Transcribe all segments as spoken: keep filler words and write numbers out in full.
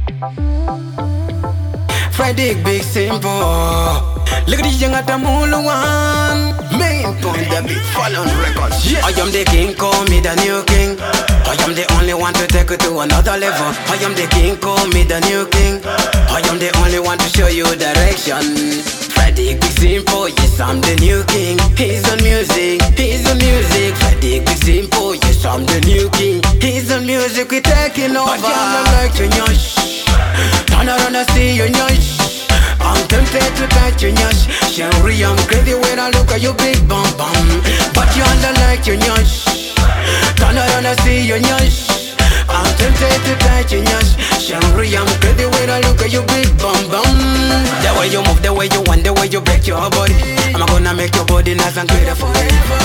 Friday Big Simple. Look at the young at the Mulu one. Main point the big Fallon Records. Yeah. I am the king, call me the new king. I am the only one to take it to another level. I am the king, call me the new king. I am the only one to show you direction. Friday Big Simple, yes I'm the new king. He's on music, he's on music. Friday Big Simple, yes I'm the new king. He's on music, we taking over. But y'all like to nyosh. Turn around and see you nyosh. I'm tempted to touch your nyosh. Sherry, I'm crazy when I look at your big bum bum. But you under like your nyosh. Turn around and see your nyosh. I'm tempted to touch your nyosh. Sherry, I'm crazy when I look at your big bum bum. The way you move, the way you want, the way you break your body, I'm gonna make your body nice and greater forever.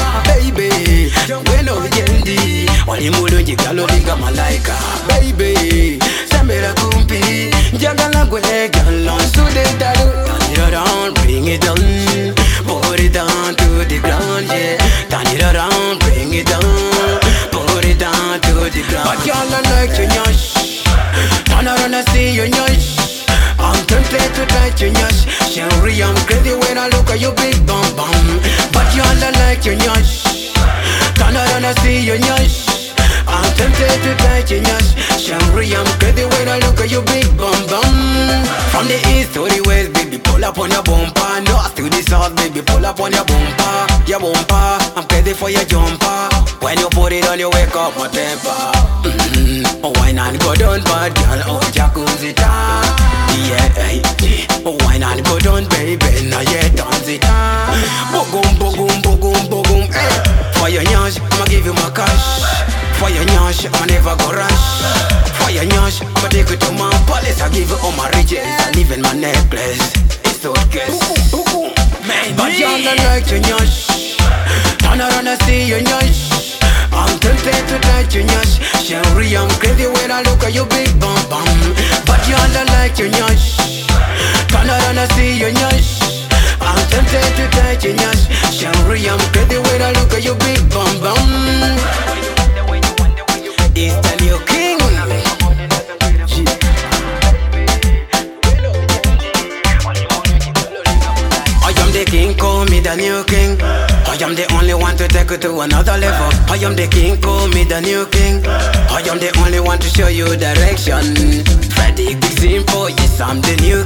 Baby, when I yendi wali mulungi galolinga malaika. Baby, sambera kumpi jagala gwe galon sude dalu. Turn it around, bring it down, put it down to the ground, yeah. Turn it around, bring it down, put it down to the ground. But y'all like your nyosh. Turn around and see your nyosh. I'm tempted to touch your nyosh. Sherry, I'm crazy when I look at your big bum bum. But you all like your nyosh. Turn around and see your nyosh. I'm tempted to touch your nyosh. Sherry, I'm crazy when I look at your big bum bum. From the east to the west, baby, pull up on your bumper. North to the south, baby, pull up on your bumper. Your bumper, I'm crazy for your jumper. When you put it on, you wake up my temper. Mm-hmm. Oh, why not go down, bad girl? Oh, jacuzzi time. Yeah, hey, oh, why not go down, baby? Now yeah, dance it. Boom, boom, boom, boom, boom, hey. For your nyash, I'ma give you my cash. For your nyash, I'ma never go rush. For your nyash, I'ma take you to my palace. I give you all my riches, and even my necklace. It's so good. But y'all don't like your nyash. Turn around and see your nyash. I'm tempted to touch your nyash. Sherry, I'm crazy when I look at your big bum bum. But you all like your nyash. Turn around and see your nyash. I'm tempted to touch your nyash. Sherry, I'm crazy when I look at your big bum bum. It's the new king. I am the king, call me the new king. I am the only one to take it to another level. I am the king, call me the new king. I am the only one to show you direction. Friday Big Simple, yes I'm the new